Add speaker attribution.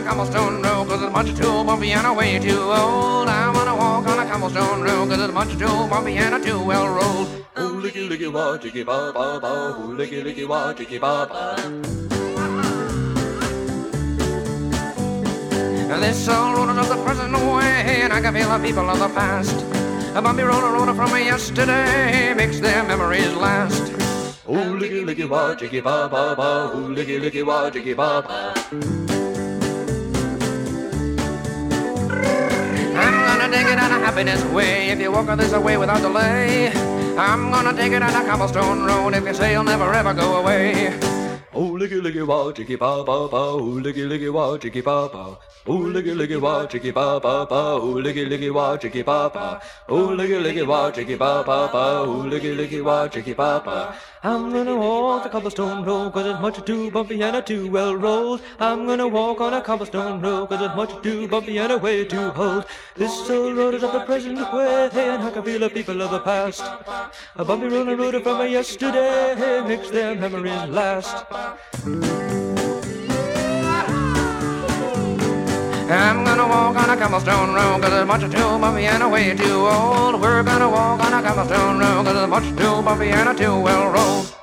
Speaker 1: cobblestone road, 'cause it's much too bumpy and way too old. I wanna walk on a cobblestone road, 'cause it's much too bumpy and too well rolled.
Speaker 2: Ooh, licky, licky, wah, chicky, ba, ba, ba. Ooh, licky, licky, wah, chicky, ba, ba.
Speaker 1: This old road is of the present way, and I can feel the people of the past. A bumpy road from yesterday makes their memories last.
Speaker 2: Ooh, licky, licky, wah, chicky, ba, ba, ba. Ooh, licky, licky, wah, chicky, ba, ba.
Speaker 1: I'm gonna take it on a happiness way if you walk this way without delay. I'm gonna take it on a cobblestone road if you say you'll never ever go away.
Speaker 2: Ooh, licky, licky, wah, chicky, ba, ba, ba. Ooh, licky, licky, wah, chicky, ba, ba. Ooh, licky, licky, wah, chicky, ba, ba, ba. Ooh, licky, licky, wah, chicky, ba, ba. Ooh, licky, licky, wah, chicky, ba, ba, ba. Ooh, licky, licky, wah, chicky, ba, ba. I'm gonna walk the cobblestone road, 'cause it's much too bumpy and too well rolled. I'm gonna walk on a cobblestone road, 'cause it's much too bumpy and way too old. This old road is of the present way, and I can feel the people of the past. A bumpy road from yesterday makes their memories last.
Speaker 1: I'm gonna walk on a cobblestone road, 'cause it's much too bumpy and way too old. We're gonna walk on a cobblestone road, 'cause it's much too bumpy and too well rolled.